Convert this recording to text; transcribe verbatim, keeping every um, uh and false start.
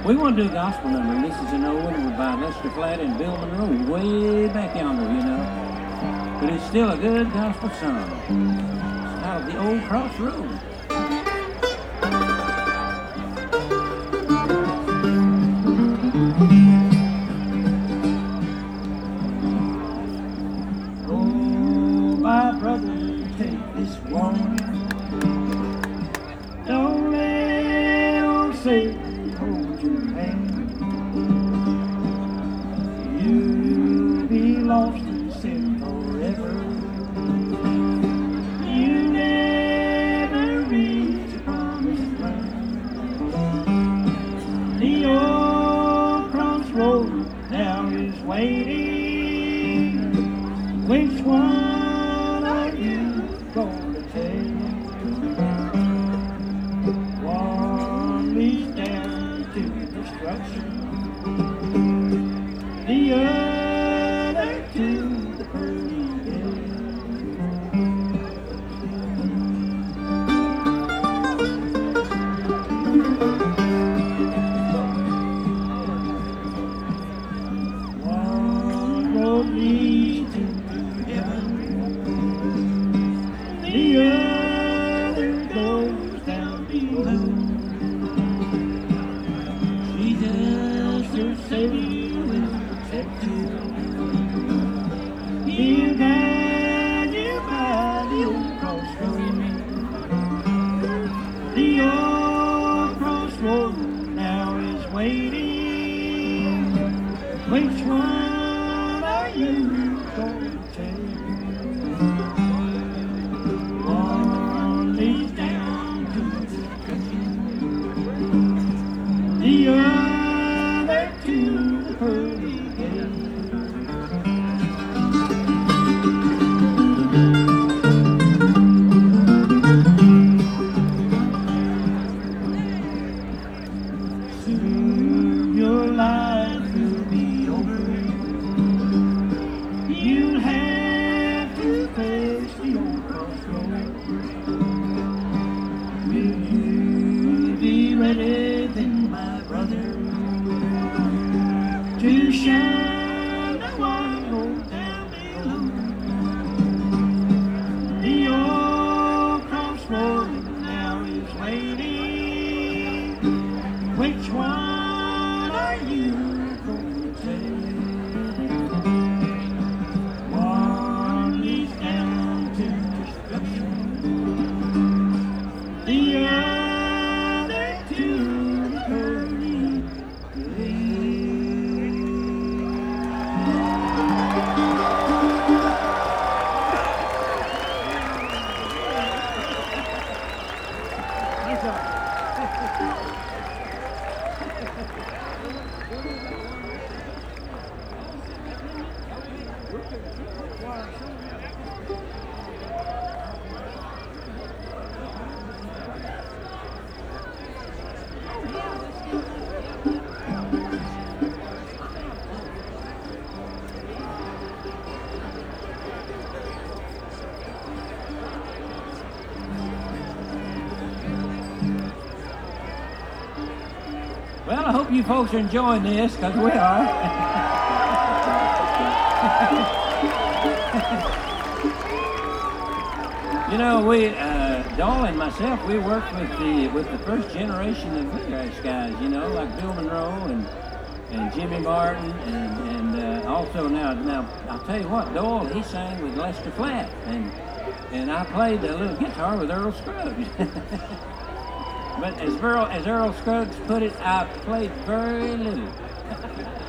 We want to do a gospel number, and this is an old one by Lester Flatt and Bill Monroe, way back yonder, you know. But it's still a good gospel song. It's titled The Old Crossroads. Oh, my brother, take this warning. Don't let old Satan hold your hand. You'll be lost in sin forever. You never reach the promised land. The old crossroad now is waiting. Which one are you going to take? One leads down to destruction. The other to the pearly gate. One road leads to heaven. The other goes down below. Jesus, your Savior, will protect you. He'll guide you by the old crossroad. The old crossroad now is waiting. Which one are you going to take? One leads down to destruction. The other to the pearly gate. Soon your life will be over. You'll have to face the old crossroad. Will you be ready then, my brother, to shine the white road down below? The old crossroad now is waiting. Which one are you going to take? One leads down to destruction. The other to the pearly gate. Well, I hope you folks are enjoying this, because we are. You know, we, uh, Doll and myself, we worked with the with the first generation of bluegrass guys, you know, like Bill Monroe and and Jimmy Martin, and, and uh, also now, now, I'll tell you what, Doyle, he sang with Lester Flatt, and and I played a little guitar with Earl Scruggs. But as Earl, as Earl Scruggs put it, I played very little.